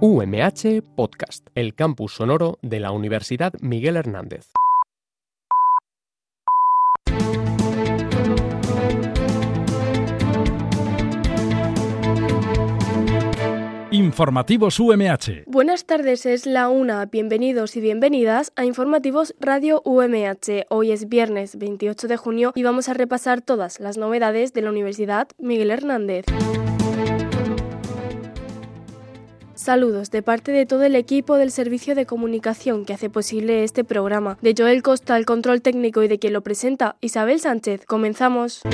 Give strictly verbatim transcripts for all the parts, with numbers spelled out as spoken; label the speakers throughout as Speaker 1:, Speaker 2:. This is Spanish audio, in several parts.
Speaker 1: U M H Podcast, el campus sonoro de la Universidad Miguel Hernández.
Speaker 2: Informativos U M H.
Speaker 3: Buenas tardes, es la una. Bienvenidos y bienvenidas a Informativos Radio U M H. Hoy es viernes veintiocho de junio y vamos a repasar todas las novedades de la Universidad Miguel Hernández. Saludos de parte de todo el equipo del Servicio de Comunicación que hace posible este programa. De Joel Costa, el control técnico, y de quien lo presenta, Isabel Sánchez. Comenzamos.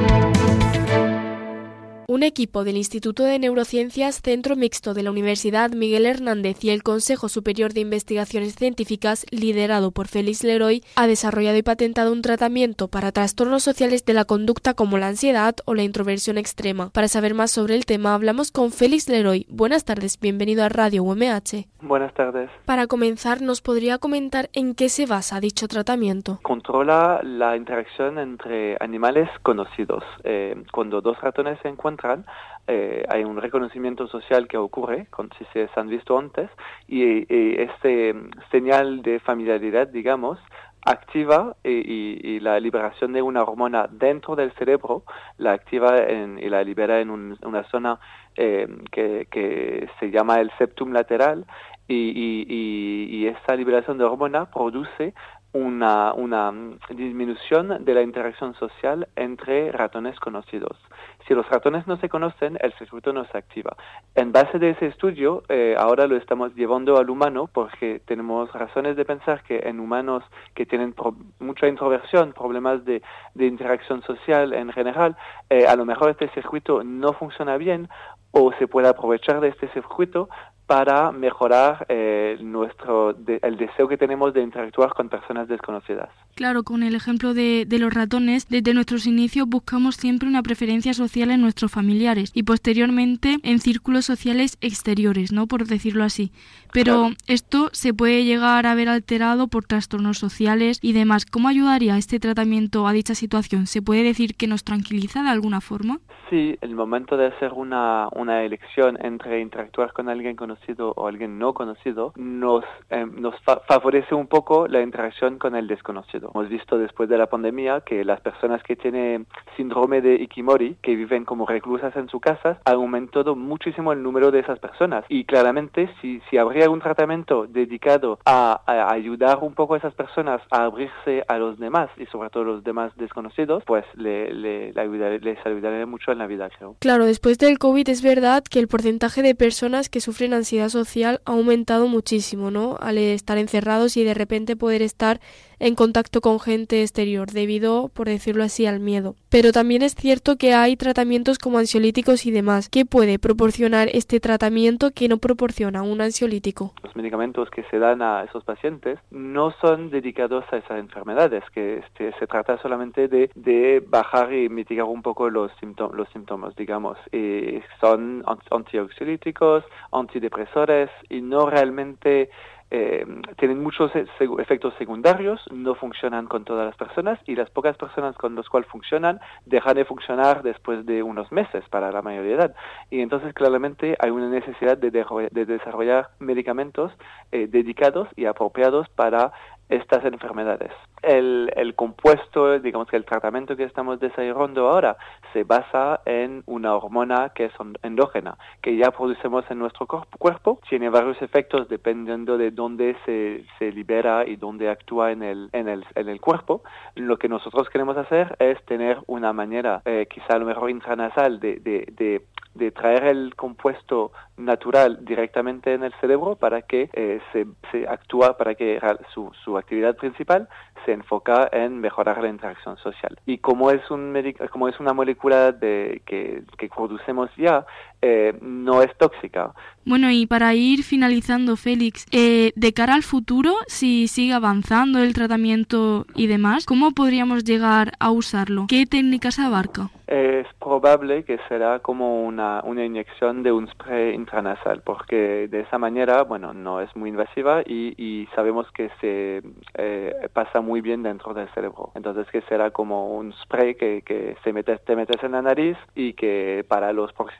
Speaker 3: Un equipo del Instituto de Neurociencias Centro Mixto de la Universidad Miguel Hernández y el Consejo Superior de Investigaciones Científicas, liderado por Félix Leroy, ha desarrollado y patentado un tratamiento para trastornos sociales de la conducta como la ansiedad o la introversión extrema. Para saber más sobre el tema, hablamos con Félix Leroy. Buenas tardes, bienvenido a Radio U M H.
Speaker 4: Buenas tardes.
Speaker 3: Para comenzar, ¿nos podría comentar en qué se basa dicho tratamiento?
Speaker 4: Controla la interacción entre animales conocidos. Eh, cuando dos ratones se encuentran, Eh, hay un reconocimiento social que ocurre, con, si se han visto antes, y, y este señal de familiaridad, digamos, activa y, y, y la liberación de una hormona dentro del cerebro, la activa en, y la libera en un, una zona eh, que, que se llama el septum lateral, y, y, y, y esa liberación de hormona produce Una, una disminución de la interacción social entre ratones conocidos. Si los ratones no se conocen, el circuito no se activa. En base de ese estudio, eh, ahora lo estamos llevando al humano porque tenemos razones de pensar que en humanos que tienen pro- mucha introversión, problemas de, de interacción social en general, eh, a lo mejor este circuito no funciona bien o se puede aprovechar de este circuito para mejorar eh, nuestro de, el deseo que tenemos de interactuar con personas desconocidas.
Speaker 5: Claro, con el ejemplo de, de los ratones, desde nuestros inicios buscamos siempre una preferencia social en nuestros familiares y posteriormente en círculos sociales exteriores, ¿no? Por decirlo así. Pero claro, esto se puede llegar a ver alterado por trastornos sociales y demás. ¿Cómo ayudaría este tratamiento a dicha situación? ¿Se puede decir que nos tranquiliza de alguna forma?
Speaker 4: Sí, el momento de hacer una, una elección entre interactuar con alguien conocido o alguien no conocido nos, eh, nos fa- favorece un poco la interacción con el desconocido. Hemos visto después de la pandemia que las personas que tienen síndrome de Ikimori, que viven como reclusas en su casa, ha aumentado muchísimo el número de esas personas. Y claramente, si, si habría un tratamiento dedicado a, a ayudar un poco a esas personas a abrirse a los demás, y sobre todo los demás desconocidos, pues le, le, le ayudaría, les ayudaría mucho en la vida, creo.
Speaker 3: Claro, después del COVID es verdad que el porcentaje de personas que sufren ansiedad social ha aumentado muchísimo, ¿no? Al estar encerrados y de repente poder estar en contacto con gente exterior, debido, por decirlo así, al miedo. Pero también es cierto que hay tratamientos como ansiolíticos y demás. ¿Qué puede proporcionar este tratamiento que no proporciona un ansiolítico?
Speaker 4: Los medicamentos que se dan a esos pacientes no son dedicados a esas enfermedades, que este, se trata solamente de, de bajar y mitigar un poco los síntomas, los síntomas, digamos. Y son antioxilíticos, antidepresores y no realmente Eh, tienen muchos seg- efectos secundarios, no funcionan con todas las personas y las pocas personas con las cuales funcionan dejan de funcionar después de unos meses para la mayoría de edad. Y entonces claramente hay una necesidad de, de, de desarrollar medicamentos eh, dedicados y apropiados para estas enfermedades. El, el compuesto, digamos que el tratamiento que estamos desarrollando ahora se basa en una hormona que es endógena, que ya producemos en nuestro cuerpo. Tiene varios efectos dependiendo de dónde se, se libera y dónde actúa en el, en el, en el cuerpo. Lo que nosotros queremos hacer es tener una manera, eh, quizá a lo mejor intranasal, de, de, de de traer el compuesto natural directamente en el cerebro para que eh, se, se actúa, para que su, su actividad principal se enfoca en mejorar la interacción social. Y como es un medic- como es una molécula de, que, que producemos ya, eh, no es tóxica.
Speaker 5: Bueno, y para ir finalizando, Félix, eh, de cara al futuro, si sigue avanzando el tratamiento y demás, ¿cómo podríamos llegar a usarlo? ¿Qué técnicas abarca?
Speaker 4: Es probable que será como una, una inyección de un spray intranasal, porque de esa manera, bueno, no es muy invasiva y, y sabemos que se eh, pasa muy bien dentro del cerebro. Entonces que será como un spray que, que se mete, te metes en la nariz y que para los próximos dos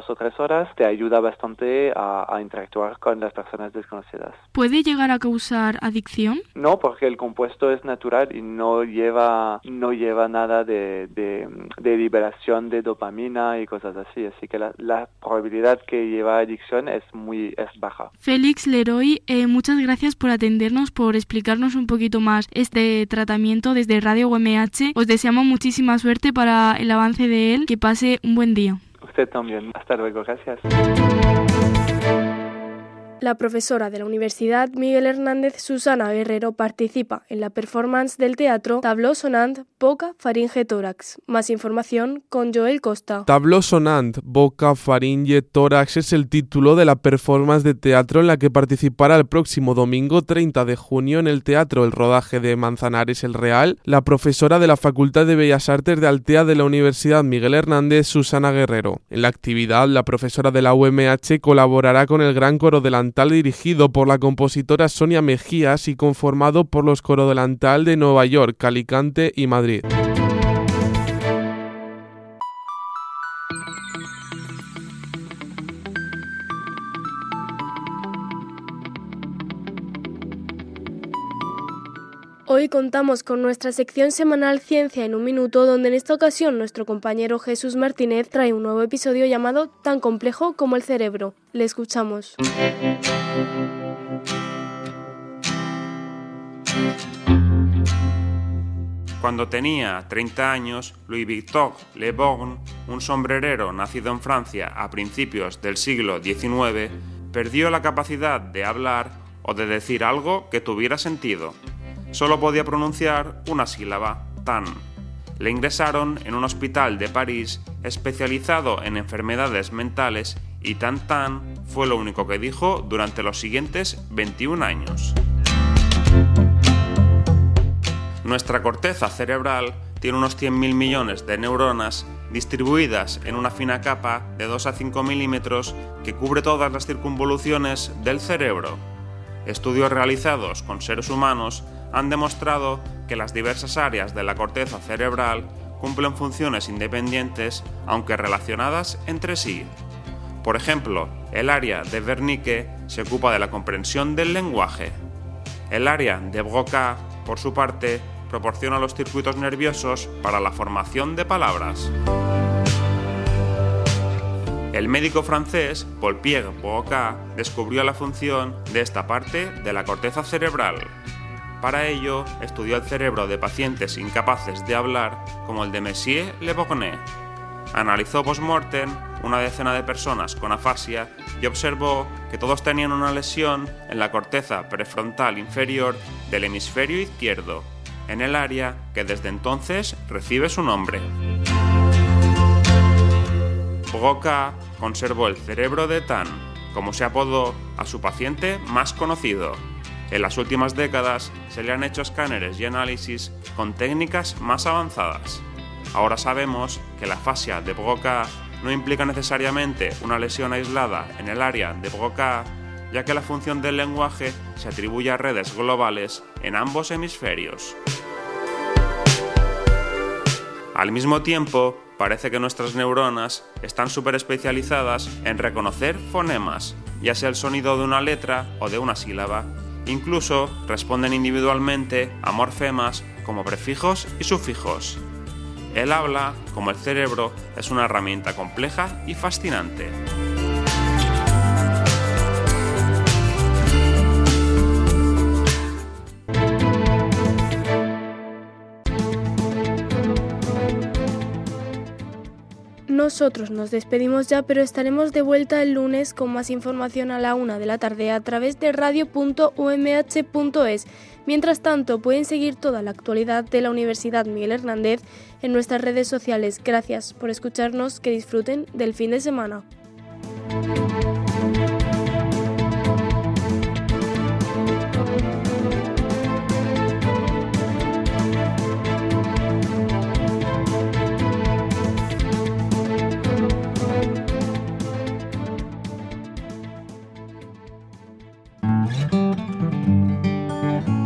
Speaker 4: dos o tres horas, te ayuda bastante a, a interactuar con las personas desconocidas.
Speaker 5: ¿Puede llegar a causar adicción?
Speaker 4: No, porque el compuesto es natural y no lleva no lleva nada de, de, de liberación de dopamina y cosas así, así que la, la probabilidad que lleva adicción es muy es baja.
Speaker 5: Félix Leroy, eh, muchas gracias por atendernos, por explicarnos un poquito más este tratamiento desde Radio U M H. Os deseamos muchísima suerte para el avance de él. Que pase un buen día.
Speaker 4: Usted también. Hasta luego. Gracias.
Speaker 3: La profesora de la Universidad Miguel Hernández, Susana Guerrero, participa en la performance del teatro Tableau Sonant, Boca, Faringe, Tórax. Más información con Joel Costa.
Speaker 2: Tableau Sonant, Boca, Faringe, Tórax es el título de la performance de teatro en la que participará el próximo domingo treinta de junio en el Teatro El Rodaje de Manzanares el Real la profesora de la Facultad de Bellas Artes de Altea de la Universidad Miguel Hernández, Susana Guerrero. En la actividad, la profesora de la U M H colaborará con el Gran Coro Delantal dirigido por la compositora Sonia Mejías y conformado por los Coro Delantal de Nueva York, Alicante y Madrid.
Speaker 3: Hoy contamos con nuestra sección semanal Ciencia en un Minuto, donde en esta ocasión nuestro compañero Jesús Martínez trae un nuevo episodio llamado Tan complejo como el cerebro. Le escuchamos.
Speaker 6: Cuando tenía treinta años, Louis-Victor Le Borgne, un sombrerero nacido en Francia a principios del siglo diecinueve, perdió la capacidad de hablar o de decir algo que tuviera sentido. Solo podía pronunciar una sílaba, tan. Le ingresaron en un hospital de París especializado en enfermedades mentales y tan tan fue lo único que dijo durante los siguientes veintiún años. Nuestra corteza cerebral tiene unos cien mil millones de neuronas distribuidas en una fina capa de dos a cinco milímetros que cubre todas las circunvoluciones del cerebro. Estudios realizados con seres humanos han demostrado que las diversas áreas de la corteza cerebral cumplen funciones independientes, aunque relacionadas entre sí. Por ejemplo, el área de Wernicke se ocupa de la comprensión del lenguaje. El área de Broca, por su parte, proporciona los circuitos nerviosos para la formación de palabras. El médico francés Paul-Pierre Broca descubrió la función de esta parte de la corteza cerebral. Para ello, estudió el cerebro de pacientes incapaces de hablar, como el de Monsieur Le Borgne. Analizó post-mortem una decena de personas con afasia y observó que todos tenían una lesión en la corteza prefrontal inferior del hemisferio izquierdo, en el área que desde entonces recibe su nombre. Broca conservó el cerebro de Tan, como se apodó a su paciente más conocido. En las últimas décadas se le han hecho escáneres y análisis con técnicas más avanzadas. Ahora sabemos que la afasia de Broca no implica necesariamente una lesión aislada en el área de Broca, ya que la función del lenguaje se atribuye a redes globales en ambos hemisferios. Al mismo tiempo, parece que nuestras neuronas están súper especializadas en reconocer fonemas, ya sea el sonido de una letra o de una sílaba. Incluso responden individualmente a morfemas como prefijos y sufijos. El habla, como el cerebro, es una herramienta compleja y fascinante.
Speaker 3: Nosotros nos despedimos ya, pero estaremos de vuelta el lunes con más información a la una de la tarde a través de radio punto u m h punto es. Mientras tanto, pueden seguir toda la actualidad de la Universidad Miguel Hernández en nuestras redes sociales. Gracias por escucharnos, que disfruten del fin de semana.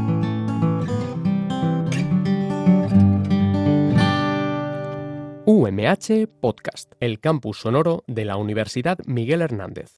Speaker 1: U M M H Podcast, el campus sonoro de la Universidad Miguel Hernández.